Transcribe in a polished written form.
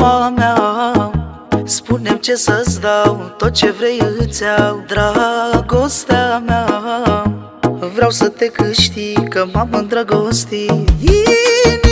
Inima mea, spune-mi ce să-ți dau, tot ce vrei îți iau. Dragostea mea, vreau să te câștig, că m-am îndrăgostit.